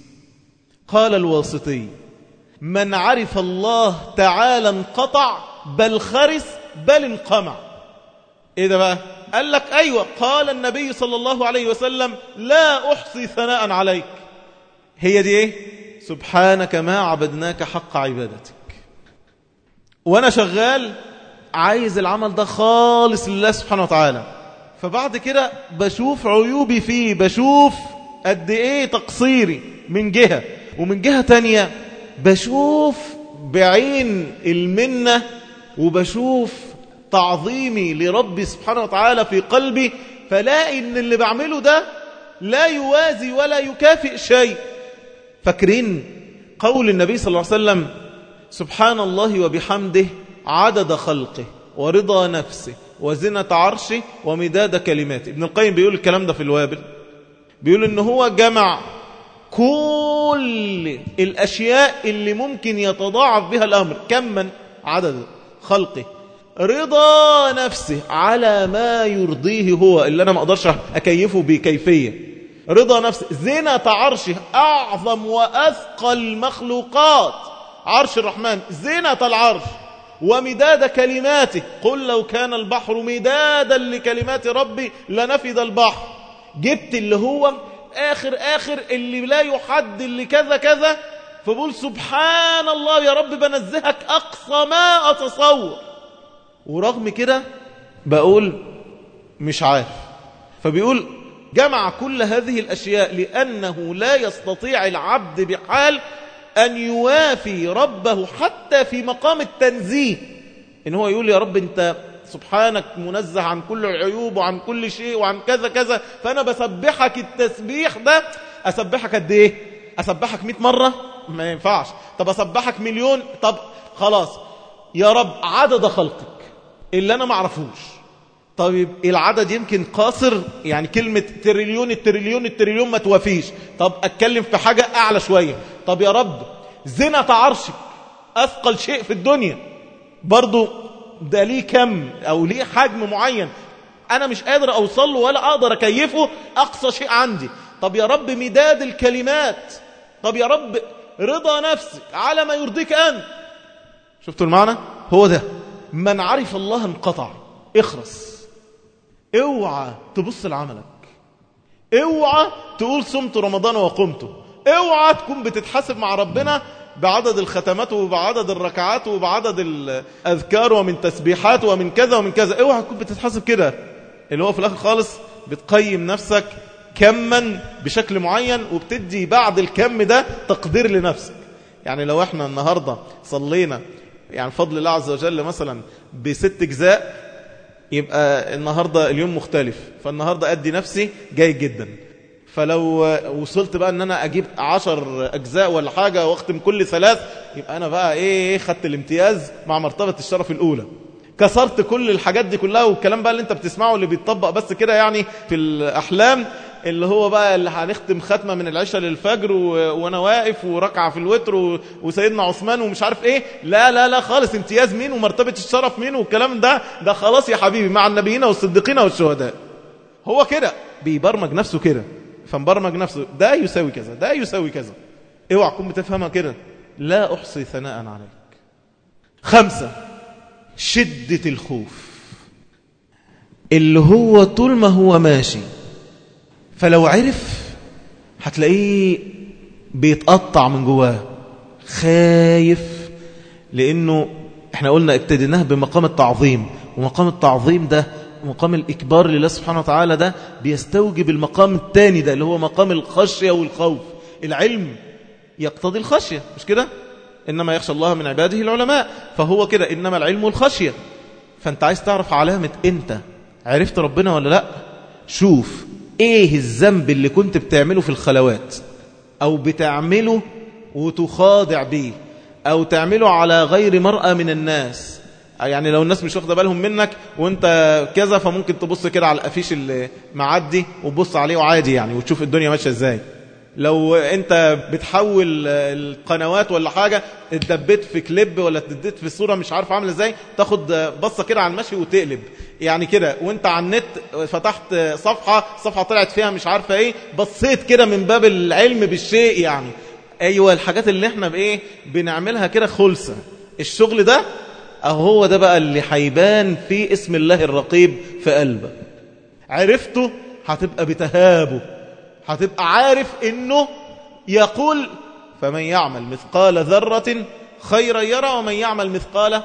قال الواسطي: من عرف الله تعالى انقطع، بل خرس، بل انقمع. ايه ده بقى؟ قال لك ايوه، قال النبي صلى الله عليه وسلم: لا احصي ثناء عليك. هي دي ايه؟ سبحانك ما عبدناك حق عبادتك. وانا شغال عايز العمل ده خالص لله سبحانه وتعالى، فبعد كده بشوف عيوبي فيه، بشوف قد ايه تقصيري من جهة، ومن جهة تانية بشوف بعين المنة وبشوف تعظيمي لربي سبحانه وتعالى في قلبي، فلاقي ان اللي بعمله ده لا يوازي ولا يكافئ شيء. فاكرين قول النبي صلى الله عليه وسلم: سبحان الله وبحمده عدد خلقه ورضا نفسه وزنة عرشه ومداد كلماته. ابن القيم بيقول الكلام ده في الوابل، بيقول ان هو جمع كل الأشياء اللي ممكن يتضاعف بها الأمر، كما عدد خلقه، رضا نفسه على ما يرضيه هو اللي أنا ما أقدرش أكيفه بكيفية، رضا نفسه، زنة عرشه، أعظم وأثقل المخلوقات عرش الرحمن، زنة العرش، ومداد كلماته، قل لو كان البحر مدادا لكلمات ربي لنفد البحر. جبت اللي هو آخر اللي لا يحد، اللي كذا كذا، فبقول سبحان الله يا رب بنزهك أقصى ما أتصور، ورغم كده بقول مش عارف. فبيقول جمع كل هذه الأشياء لأنه لا يستطيع العبد بحال أن يوافي ربه حتى في مقام التنزيه، إن هو يقول يا رب أنت سبحانك منزه عن كل العيوب وعن كل شيء وعن كذا كذا، فأنا بسبحك التسبيح ده. أسبحك قد إيه؟ أسبحك 100 مرة؟ ما ينفعش. طب أسبحك 1,000,000؟ طب خلاص يا رب عدد خلقك اللي أنا معرفوش. طيب العدد يمكن قاصر، يعني كلمة تريليون التريليون ما توافيش. طب أتكلم في حاجة أعلى شوية. طب يا رب زنة عرشك، أثقل شيء في الدنيا، برضو ده ليه كم أو ليه حجم معين أنا مش قادر أوصله ولا أقدر أكيفه، أقصى شيء عندي. طب يا رب مداد الكلمات. طب يا رب رضا نفسك على ما يرضيك أنت. شفتوا المعنى؟ هو ده من عرف الله انقطع. اخرس، اوعى تبص لعملك، اوعى تقول صمت رمضان وقمته، اوعى تكون بتتحاسب مع ربنا بعدد الختمات وبعدد الركعات وبعدد الأذكار ومن تسبيحات ومن كذا ومن كذا. اوعى تكون بتتحاسب كده، اللي هو في الآخر خالص بتقيم نفسك كما بشكل معين، وبتدي بعد الكم ده تقدير لنفسك. يعني لو احنا النهاردة صلينا يعني فضل الله عز وجل مثلا ب6 أجزاء، يبقى النهاردة اليوم مختلف، فالنهاردة أدي نفسي جيد جدا. فلو وصلت بقى ان انا اجيب 10 أجزاء ولا حاجة واختم كل 3، يبقى انا بقى خدت الامتياز مع مرتبة الشرف الاولى. كسرت كل الحاجات دي كلها، والكلام بقى اللي انت بتسمعه اللي بيتطبق بس كده يعني في الاحلام، اللي هو بقى اللي هنختم ختمة من العشاء للفجر وانا واقف وركعة في الوتر وسيدنا عثمان ومش عارف ايه. لا لا لا خالص، امتياز مين ومرتبة الشرف مين والكلام ده خلاص يا حبيبي مع النبيين والصديقين والشهداء. هو كده بيبرمج نفسه كده، فمبرمج نفسه ده يساوي كذا، ده يساوي كذا. اوعى تكون بتفهمها كده. لا أحصي ثناء عليك. 5، شدة الخوف، اللي هو طول ما هو ماشي، فلو عرف هتلاقيه بيتقطع من جواه، خايف. لأنه احنا قلنا ابتديناه بمقام التعظيم، ومقام التعظيم ده مقام الإكبار لله سبحانه وتعالى، ده بيستوجب المقام الثاني ده اللي هو مقام الخشية والخوف. العلم يقتضي الخشية، مش كده؟ إنما يخشى الله من عباده العلماء. فهو كده، إنما العلم والخشية. فأنت عايز تعرف علامة أنت عرفت ربنا ولا لا؟ شوف إيه الذنب اللي كنت بتعمله في الخلوات، أو بتعمله وتخاضع به، أو تعمله على غير مرأة من الناس. يعني لو الناس مش واخده بالهم منك وانت كذا، فممكن تبص كده على الافيش اللي معدي وتبص عليه وعادي يعني، وتشوف الدنيا ماشيه ازاي. لو انت بتحول القنوات ولا حاجه، اتدبت في كليب ولا اتدبت في صوره مش عارف عامله ازاي، تاخد بصه كده على المشي وتقلب يعني كده. وانت على النت فتحت صفحه طلعت فيها مش عارفه ايه، بصيت كده من باب العلم بالشيء يعني. ايوه الحاجات اللي احنا بنعملها كده خلصه. الشغل ده هو ده بقى اللي هيبان في اسم الله الرقيب في قلبك. عرفته هتبقى بتهابه، هتبقى عارف انه يقول فمن يعمل مثقال ذرة خيرا يرى ومن يعمل مثقال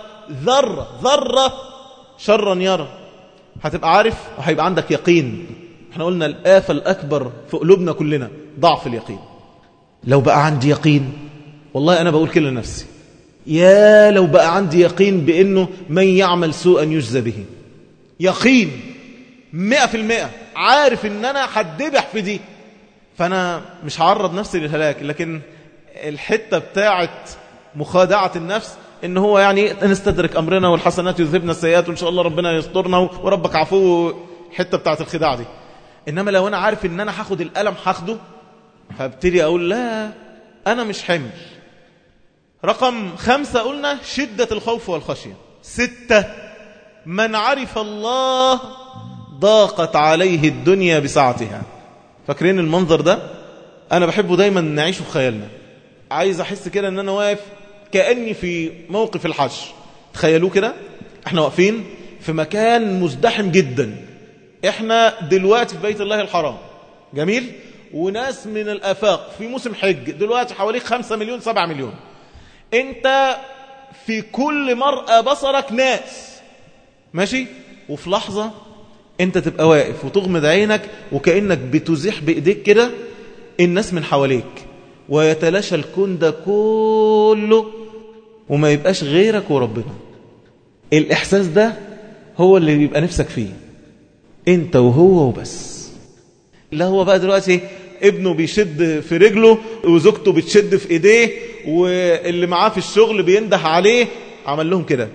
ذرة شرا يرى. هتبقى عارف وهيبقى عندك يقين. احنا قلنا الآفة الأكبر في قلوبنا كلنا ضعف اليقين. لو بقى عندي يقين، والله أنا بقول كده لنفسي، يا لو بقى عندي يقين بأنه من يعمل سوءا يجزى به، يقين 100%، عارف ان انا هتذبح في دي، فانا مش هعرض نفسي للهلاك. لكن الحتة بتاعت مخادعة النفس ان هو يعني نستدرك امرنا والحسنات يذهبنا السيئات وان شاء الله ربنا يسترنا وربك عفو، الحتة بتاعت الخداع دي. انما لو انا عارف ان انا هاخد الألم هاخده، فابتدي اقول لا انا مش حمل. رقم 5 قلنا شدة الخوف والخشية. 6 من عرف الله ضاقت عليه الدنيا بساعتها. فاكرين المنظر ده؟ انا بحبه دايما نعيشه في خيالنا. عايز احس كده ان انا واقف كأني في موقف الحشر. تخيلوه كده، احنا واقفين في مكان مزدحم جدا، احنا دلوقتي في بيت الله الحرام، جميل، وناس من الآفاق في موسم حج دلوقتي حواليك 5 مليون 7 مليون. انت في كل مرأة بصرك ناس ماشي، وفي لحظة انت تبقى واقف وتغمض عينك وكأنك بتزيح بإيديك كده الناس من حواليك، ويتلاشى الكون ده كله وما يبقاش غيرك وربنا. الإحساس ده هو اللي بيبقى نفسك فيه انت وهو وبس. لا هو بقى دلوقتي ابنه بيشد في رجله وزوجته بتشد في ايديه واللي معاه في الشغل بينده عليه، عمل لهم كده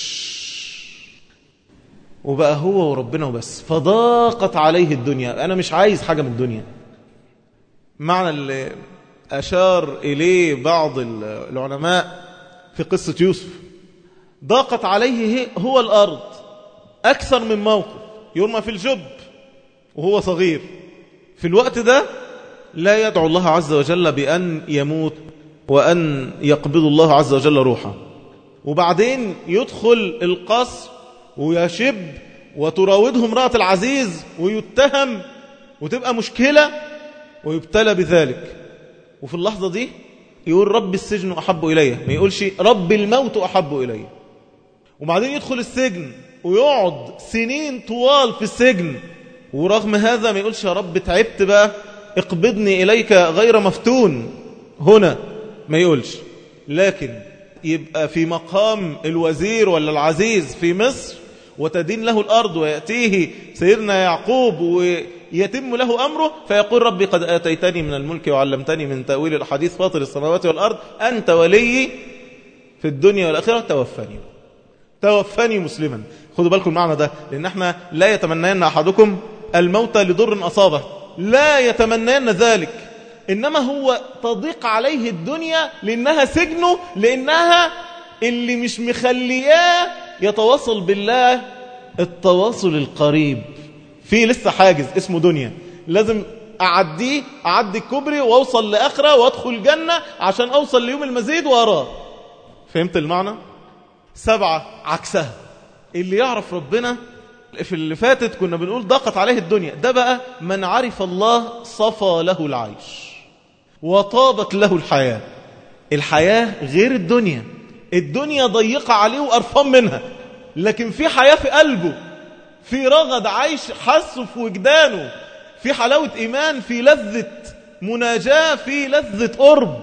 وبقى هو وربنا وبس. فضاقت عليه الدنيا. انا مش عايز حاجة من الدنيا. معنى اللي اشار اليه بعض العلماء في قصة يوسف، ضاقت عليه هو الارض اكثر من موقف، يرمى في الجب وهو صغير. في الوقت ده لا يدعو الله عز وجل بأن يموت وأن يقبض الله عز وجل روحه، وبعدين يدخل القصر ويشب وتراوده امرأة العزيز ويتهم وتبقى مشكلة ويبتلى بذلك. وفي اللحظة دي يقول رب السجن أحب إليه، ما يقولش رب الموت أحب إليه. وبعدين يدخل السجن ويقعد سنين طوال في السجن، ورغم هذا ما يقولش يا رب تعبت بقى اقبضني إليك غير مفتون، هنا ما يقولش. لكن يبقى في مقام الوزير ولا العزيز في مصر وتدين له الأرض ويأتيه سيدنا يعقوب ويتم له أمره فيقول ربي قد آتيتني من الملك وعلمتني من تأويل الحديث فاطر السماوات والأرض أنت ولي في الدنيا والآخرة توفني مسلما. خدوا بالكم المعنى ده، لأن احنا لا يتمنين أحدكم الموت لضر أصابه، لا يتمنين ذلك، إنما هو تضيق عليه الدنيا لأنها سجنه، لأنها اللي مش مخلياه يتواصل بالله التواصل القريب. في لسه حاجز اسمه دنيا، لازم أعدي الكبري وأوصل لآخرة وأدخل الجنة عشان أوصل ليوم المزيد وأراه. فهمت المعنى؟ 7 عكسها. اللي يعرف ربنا في اللي فاتت كنا بنقول ضاقت عليه الدنيا، ده بقى من عرف الله صفى له العيش وطابت له الحياة. الحياة غير الدنيا، الدنيا ضيقة عليه وقرفان منها، لكن في حياة في قلبه، في رغد عيش حسه في وجدانه، في حلاوة إيمان، في لذة مناجاة، في لذة قرب،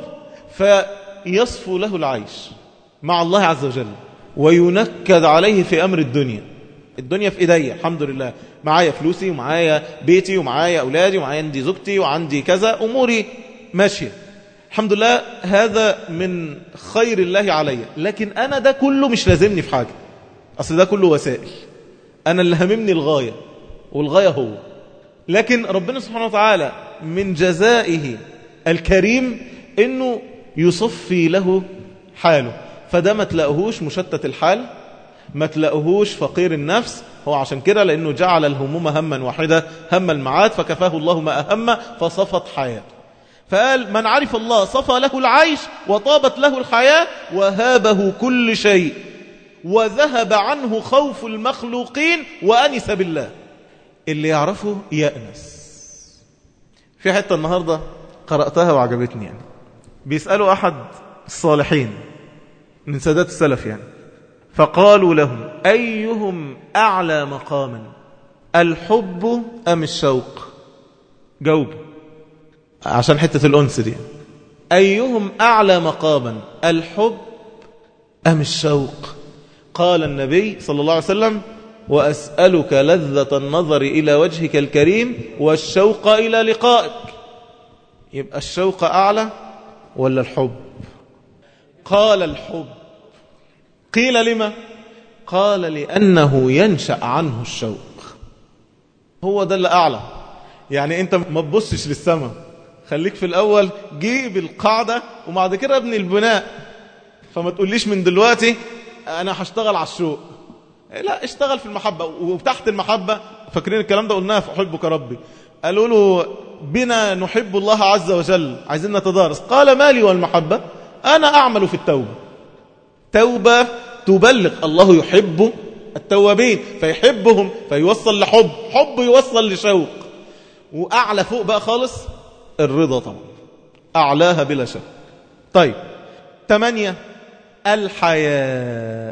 فيصفو له العيش مع الله عز وجل وينكد عليه في أمر الدنيا. الدنيا في إيدي الحمد لله، معايا فلوسي ومعايا بيتي ومعايا أولادي ومعايا عندي زوجتي وعندي كذا، أموري ماشية الحمد لله، هذا من خير الله علي. لكن أنا ده كله مش لازمني في حاجة، أصل ده كله وسائل، أنا اللي هممني الغاية والغاية هو. لكن ربنا سبحانه وتعالى من جزائه الكريم إنه يصفي له حاله، فده ما تلاقوهوش مشتت الحال، ما تلاقوهوش فقير النفس. هو عشان كده لأنه جعل الهموم هما واحدة، هم المعاد فكفاه الله ما أهم فصفت حياته. فقال من عرف الله صفى له العيش وطابت له الحياة وهابه كل شيء وذهب عنه خوف المخلوقين وأنس بالله. اللي يعرفه يأنس. في حتة النهاردة قرأتها وعجبتني، يعني بيسألوا أحد الصالحين من سادات السلف يعني، فقالوا له أيهم أعلى مقاما الحب أم الشوق؟ جاوب عشان حتة الأنس دي. أيهم أعلى مقاما الحب أم الشوق؟ قال النبي صلى الله عليه وسلم: وأسألك لذة النظر إلى وجهك الكريم والشوق إلى لقائك. يبقى الشوق أعلى ولا الحب؟ قال الحب. قيل لما؟ قال لأنه ينشأ عنه الشوق. هو ده اللي أعلى. يعني أنت ما تبصش للسماء، خليك في الأول جيب القاعدة وبعد كده ابني البناء. فما تقوليش من دلوقتي أنا هشتغل على الشوق. لا، اشتغل في المحبة. وتحت المحبة، فاكرين الكلام ده قلناه في أحبك ربي، قالوا له: بنا نحب الله عز وجل، عايزين نتدارس. قال: مالي والمحبة، أنا أعمل في التوبة. توبة تبلغ، الله يحب التوابين فيحبهم فيوصل لحب، حب يوصل لشوق. وأعلى فوق بقى خالص الرضا، طبعا أعلاها بلا شك. طيب 8 الحياء.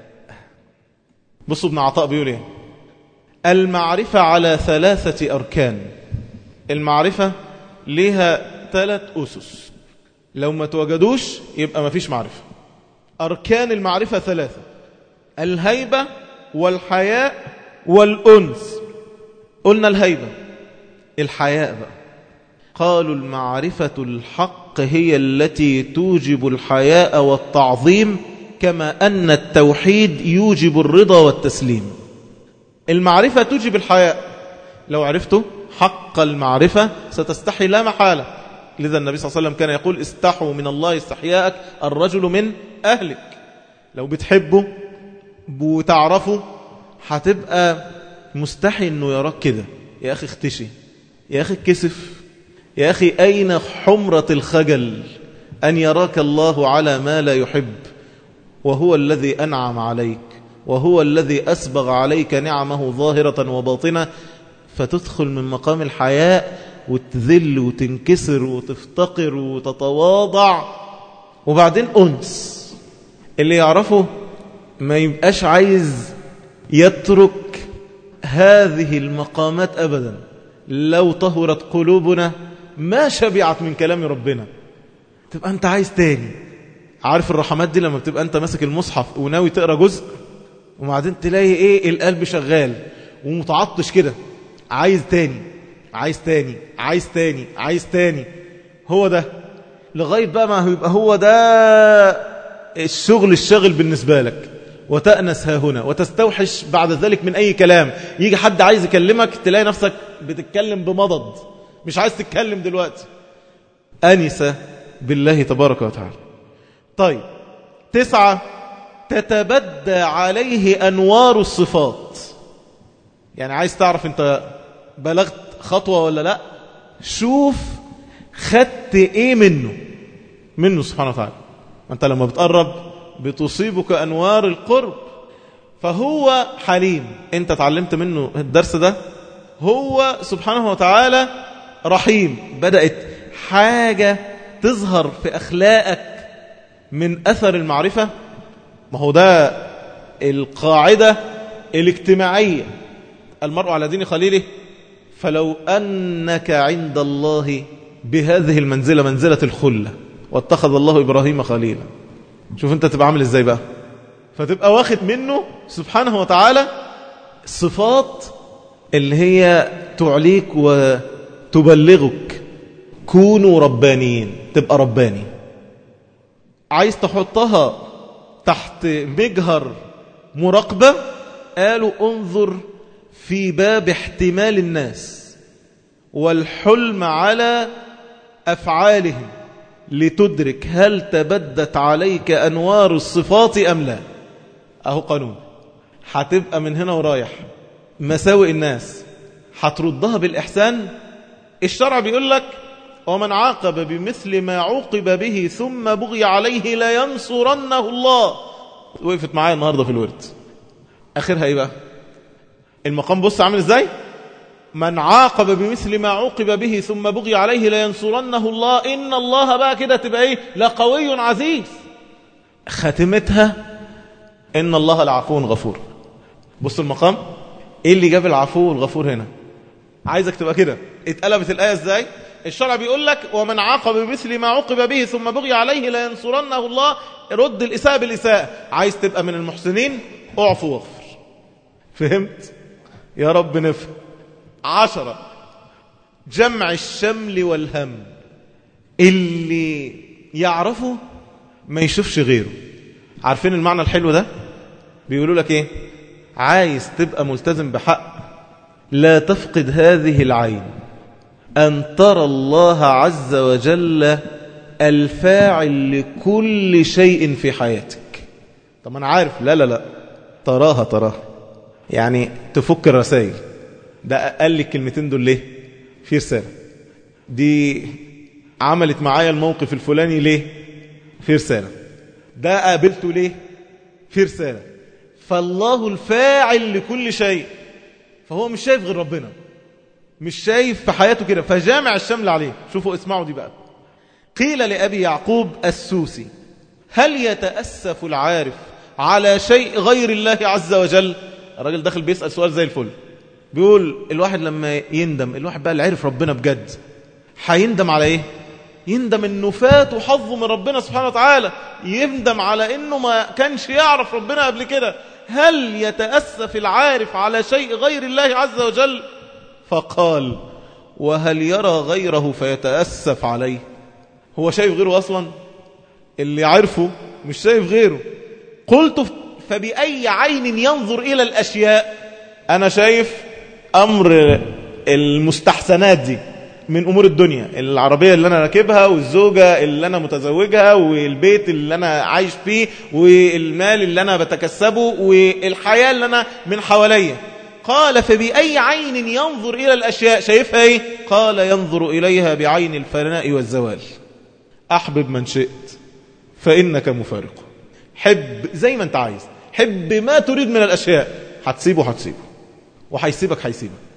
بصوا ابن عطاء بيقول ايه: المعرفة على 3 أركان. المعرفة لها 3 أسس، لو ما توجدوش يبقى ما فيش معرفة. أركان المعرفة 3: الهيبة والحياء والأنس. قلنا الهيبة. الحياء بقى قالوا: المعرفة الحق هي التي توجب الحياء والتعظيم، كما أن التوحيد يوجب الرضا والتسليم. المعرفة توجب الحياء، لو عرفته حق المعرفة ستستحي لا محالة. لذا النبي صلى الله عليه وسلم كان يقول: استحوا من الله استحياءك الرجل من أهلك. لو بتحبه وتعرفه هتبقى مستحي انه يراك كده. يا أخي اختشي، يا أخي اتكسف، يا أخي أين حمرة الخجل أن يراك الله على ما لا يحب، وهو الذي أنعم عليك، وهو الذي أسبغ عليك نعمه ظاهرة وباطنة. فتدخل من مقام الحياء وتذل وتنكسر وتفتقر وتتواضع. وبعدين أنس، اللي يعرفه ما يبقاش عايز يترك هذه المقامات أبدا. لو طهرت قلوبنا ما شبعت من كلام ربنا. تبقى أنت عايز تاني. عارف الرحمات دي لما بتبقى أنت ماسك المصحف وناوي تقرأ جزء، وبعدين تلاقي إيه؟ القلب شغال ومتعطش كده، عايز تاني، عايز تاني، عايز تاني، عايز تاني. هو ده لغاية بقى ما يبقى هو ده الشاغل بالنسبة لك، وتأنس ها هنا وتستوحش بعد ذلك من أي كلام. يجي حد عايز يكلمك تلاقي نفسك بتتكلم بمضض، مش عايز تتكلم دلوقتي. أنس بالله تبارك وتعالى. طيب 9 تتبدى عليه أنوار الصفات. يعني عايز تعرف أنت بلغت خطوة ولا لا؟ شوف خدت إيه منه سبحانه وتعالى. أنت لما بتقرب بتصيبك أنوار القرب. فهو حليم، أنت تعلمت منه الدرس ده. هو سبحانه وتعالى رحيم، بدأت حاجة تظهر في أخلاقك من أثر المعرفة. ما هو ده القاعدة الاجتماعية: المرء على دين خليله. فلو أنك عند الله بهذه المنزلة، منزلة الخلة، واتخذ الله إبراهيم خليلا، شوف أنت تبقى عامل إزاي بقى. فتبقى واخد منه سبحانه وتعالى صفات اللي هي تعليك وتبلغك. كونوا ربانيين، تبقى رباني. عايز تحطها تحت مجهر مراقبة، قالوا: انظر في باب احتمال الناس والحلم على أفعالهم لتدرك هل تبدت عليك أنوار الصفات أم لا. أهو قانون. هتبقى من هنا ورايح مساوئ الناس هتردها بالإحسان. الشرع بيقول لك: ومن عاقب بمثل ما عوقب به ثم بغي عليه لا ينصرنه الله. وقفت معايا النهاردة في الورد. آخرها إيه بقى؟ المقام بص عامل إزاي؟ من عاقب بمثل ما عوقب به ثم بغي عليه لا ينصرنه الله. إن الله بقى كده تبقى إيه؟ لقوي عزيز. ختمتها: إن الله لعفو غفور. بص المقام إيه اللي جاب العفو والغفور هنا. عايزك تبقى كده. اتقلبت الآية إزاي؟ الشرع بيقول لك ومن عاقب بمثل ما عوقب به ثم بغي عليه لينصرنه الله. رد الإساءة بالإساءة. عايز تبقى من المحسنين اعف واغفر. فهمت؟ يا رب نفهم. 10 جمع الشمل والهم. اللي يعرفه ما يشوفش غيره. عارفين المعنى الحلو ده؟ بيقولوا لك ايه؟ عايز تبقى ملتزم بحق لا تفقد هذه العين، أن ترى الله عز وجل الفاعل لكل شيء في حياتك. طب أنا عارف. لا تراها يعني تفك الرسائل. ده قال لي الكلمتين دول ليه؟ في رسالة. دي عملت معايا الموقف الفلاني ليه؟ في رسالة. ده قابلته ليه؟ في رسالة. فالله الفاعل لكل شيء، فهو مش شايف غير ربنا، مش شايف في حياته كده، فجامع الشمل عليه. شوفوا اسمعوا دي بقى. قيل لأبي يعقوب السوسي هل يتأسف العارف على شيء غير الله عز وجل؟ الراجل داخل بيسأل سؤال زي الفل. بيقول الواحد لما يندم، الواحد بقى اللي عرف ربنا بجد هيندم على ايه؟ يندم انه فاته حظه من ربنا سبحانه وتعالى، يندم على انه ما كانش يعرف ربنا قبل كده. هل يتأسف العارف على شيء غير الله عز وجل؟ فقال وهل يرى غيره فيتأسف عليه؟ هو شايف غيره أصلا؟ اللي عارفه مش شايف غيره. قلت فبأي عين ينظر إلى الأشياء؟ أنا شايف أمر المستحسنات دي من أمور الدنيا، العربية اللي أنا راكبها والزوجة اللي أنا متزوجها والبيت اللي أنا عايش فيه والمال اللي أنا بتكسبه والحياة اللي أنا من حواليا. قال فبأي عين ينظر إلى الأشياء؟ شايفها إيه؟ قال ينظر إليها بعين الفناء والزوال. أحبب من شئت فإنك مفارق. حب زي ما أنت عايز، حب ما تريد من الأشياء، هتسيبه وهيسيبك.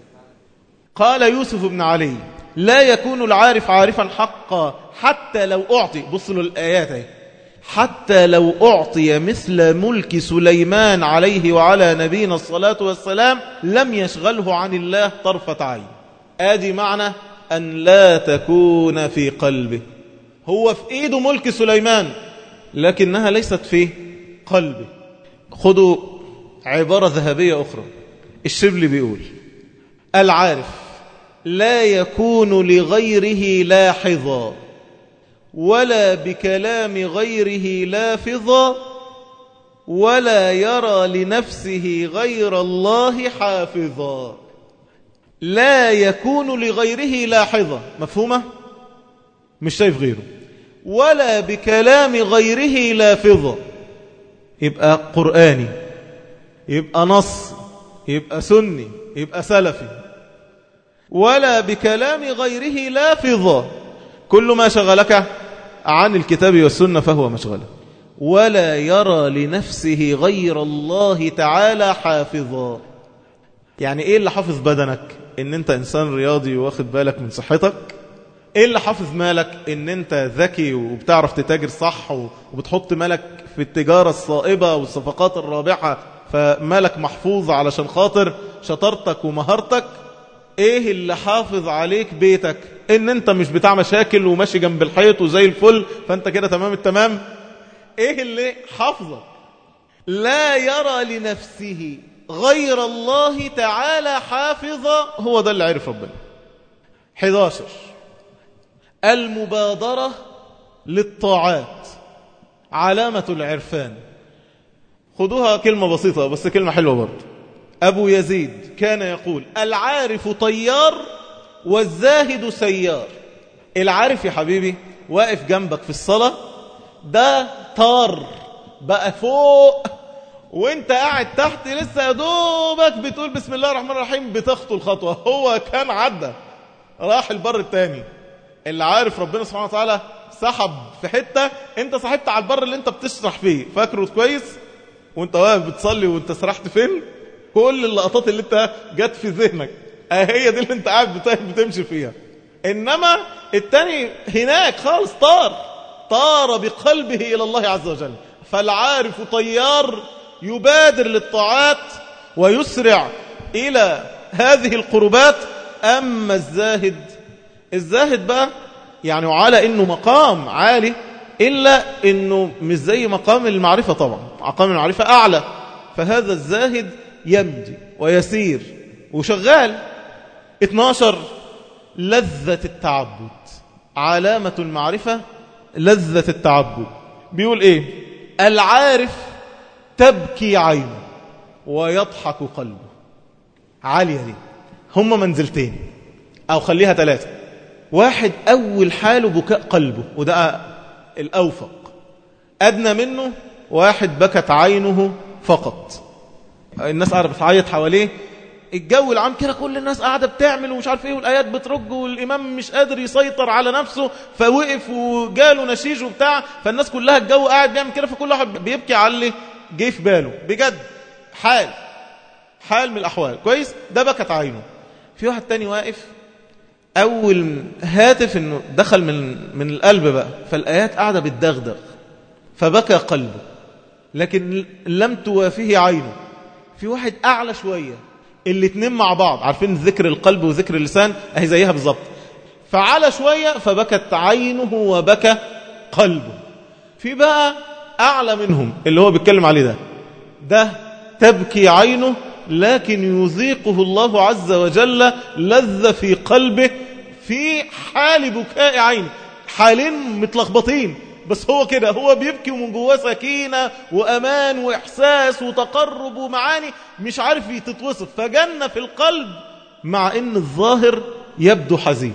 قال يوسف بن علي لا يكون العارف عارفا حقا حتى لو أعطي، بص له الآيات اهي، حتى لو أعطي مثل ملك سليمان عليه وعلى نبينا الصلاة والسلام لم يشغله عن الله طرفة عين. آدي معنى أن لا تكون في قلبه. هو في إيده ملك سليمان لكنها ليست في قلبه. خذوا عبارة ذهبية أخرى. الشبلي بيقول العارف لا يكون لغيره لاحظا ولا بكلام غيره لافظا ولا يرى لنفسه غير الله حافظا. لا يكون لغيره لاحظا، مفهومة؟ مش شايف غيره. ولا بكلام غيره لافظا، يبقى قرآني، يبقى نص، يبقى سني، يبقى سلفي. ولا بكلام غيره لافظا، كل ما شغلك عن الكتاب والسنة فهو مشغله. ولا يرى لنفسه غير الله تعالى حافظا. يعني ايه اللي حافظ بدنك؟ ان انت انسان رياضي واخد بالك من صحتك. ايه اللي حافظ مالك؟ ان انت ذكي وبتعرف تتاجر صح وبتحط مالك في التجارة الصائبة والصفقات الرابحة، فمالك محفوظ علشان خاطر شطارتك ومهارتك. ايه اللي حافظ عليك؟ بيتك، ان انت مش بتاع مشاكل وماشي جنب الحيط وزي الفل، فانت كده تمام التمام. ايه اللي حافظك؟ لا يرى لنفسه غير الله تعالى حافظا، هو ده اللي عرف ربنا. 11 المبادرة للطاعات علامة العرفان. خدوها كلمة بسيطة بس كلمة حلوة برضه. أبو يزيد كان يقول العارف طيار والزاهد سيار. العارف يا حبيبي واقف جنبك في الصلاة، ده طار بقى فوق وانت قاعد تحت لسه يا دوبك بتقول بسم الله الرحمن الرحيم بتخطو الخطوة، هو كان عدى راح البر التاني. اللي عارف ربنا سبحانه وتعالى سحب في حتة، انت سحبت على البر اللي انت بتشرح فيه، فاكره كويس وانت واقف بتصلي وانت سرحت فين؟ كل اللقطات اللي انت جت في ذهنك هي دي اللي انت قاعد بتمشي فيها. انما التاني هناك خالص طار بقلبه الى الله عز وجل. فالعارف طيار يبادر للطاعات ويسرع الى هذه القربات. اما الزاهد الزاهد بقى يعني وعلى إنه مقام عالي إلا إنه مش زي مقام المعرفة، طبعا مقام المعرفة أعلى. فهذا الزاهد يمضي ويسير وشغال. 12 لذة التعبد، علامة المعرفة لذة التعبد. بيقول إيه؟ العارف تبكي عينه ويضحك قلبه. عالية دي، هم منزلتين أو خليها 3. واحد أول حاله بكاء قلبه وده الأوفق. أدنى منه واحد بكت عينه فقط، الناس قاعدة بتعيط حواليه، الجو العام كده كل الناس قاعدة بتعمل ومش عارف ايه، والآيات بترج والإمام مش قادر يسيطر على نفسه فوقف وجاله نشيج وبتاع، فالناس كلها الجو قاعد بيعمل كده، فكل واحد بيبكي على اللي جه في باله. بجد حال من الأحوال كويس. ده بكت عينه. في واحد تاني واقف أول هاتف إنه دخل من القلب بقى، فالآيات قاعدة بتدغدغ فبكى قلبه لكن لم توافيه عينه. في واحد أعلى شوية، الاتنين مع بعض، عارفين ذكر القلب وذكر اللسان اهي زيها بالظبط، فعلى شوية فبكت عينه وبكى قلبه. في بقى أعلى منهم اللي هو بيتكلم عليه ده تبكي عينه لكن يذيقه الله عز وجل لذة في قلبه في حال بكاء عينه. حالين متلخبطين، بس هو كده، هو بيبكي ومن جواه سكينة وأمان وإحساس وتقرب ومعاني مش عارف تتوصف، فجنة في القلب مع إن الظاهر يبدو حزين.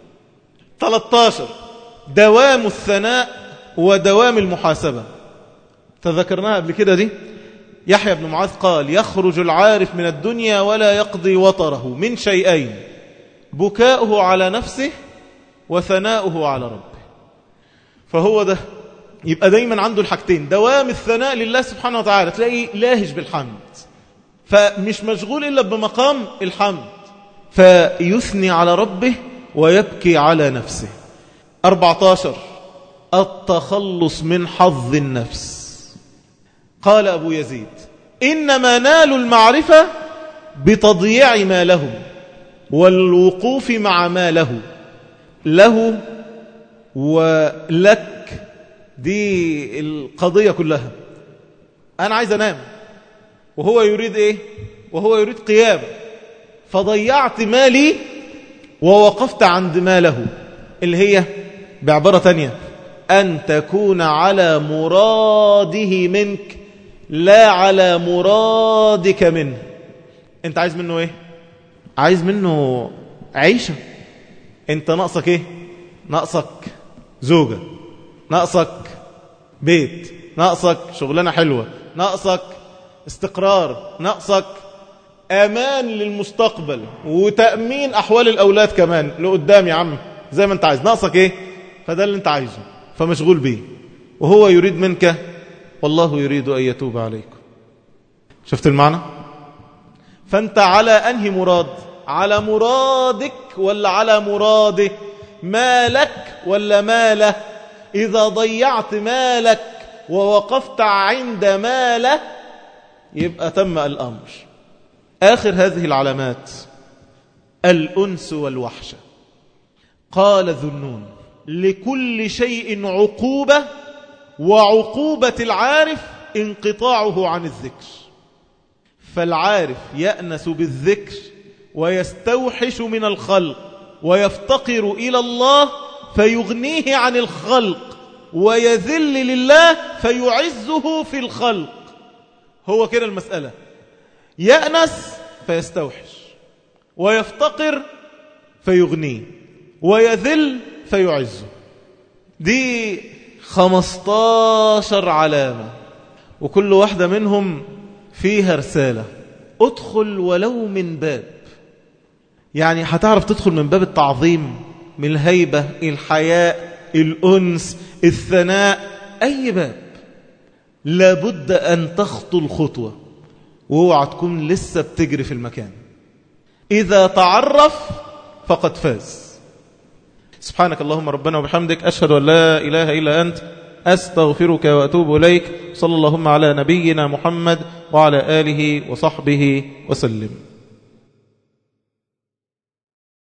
13 دوام الثناء ودوام المحاسبة. تذكرناها قبل كده دي. يحيى بن معاذ قال يخرج العارف من الدنيا ولا يقضي وطره من شيئين: بكاؤه على نفسه وثناؤه على ربه. فهو ده يبقى دايما عنده الحاجتين، دوام الثناء لله سبحانه وتعالى، تلاقي لاهج بالحمد فمش مشغول إلا بمقام الحمد، فيثني على ربه ويبكي على نفسه. 14 التخلص من حظ النفس. قال أبو يزيد إنما نال المعرفة بتضييع ما له والوقوف مع ما له ولك. دي القضية كلها. أنا عايز أنام وهو يريد إيه؟ وهو يريد قيام، فضيعت مالي ووقفت عند ما له، اللي هي بعبارة تانية أن تكون على مراده منك لا على مرادك منه. أنت عايز منه إيه؟ عايز منه عيشة. أنت ناقصك إيه؟ ناقصك زوجة، ناقصك بيت، ناقصك شغلانة حلوة، ناقصك استقرار، ناقصك أمان للمستقبل وتأمين أحوال الأولاد كمان لقدام. يا عم زي ما أنت عايز، ناقصك إيه؟ فده اللي أنت عايزه فمشغول بيه، وهو يريد منك والله يريد أن يتوب عليكم. شفت المعنى؟ فأنت على أنهي مراد؟ على مرادك ولا على مراده؟ مالك ولا ماله؟ إذا ضيعت مالك ووقفت عند ماله يبقى تم الأمر. آخر هذه العلامات الأنس والوحشة. قال ذنون لكل شيء عقوبة، وعقوبة العارف انقطاعه عن الذكر. فالعارف يأنس بالذكر ويستوحش من الخلق ويفتقر إلى الله فيغنيه عن الخلق، ويذل لله فيعزه في الخلق. هو كده المسألة، يأنس فيستوحش، ويفتقر فيغنيه، ويذل فيعزه. دي 15 علامة، وكل واحدة منهم فيها رسالة. ادخل ولو من باب، يعني هتعرف تدخل من باب التعظيم، من الهيبة، الحياء، الأنس، الثناء، أي باب. لابد أن تخطو الخطوة واوعى تكون لسه بتجري في المكان. إذا تعرف فقد فاز. سبحانك اللهم ربنا وبحمدك، أشهد أن لا إله إلا أنت، أستغفرك وأتوب إليك. صلى اللهم على نبينا محمد وعلى آله وصحبه وسلم.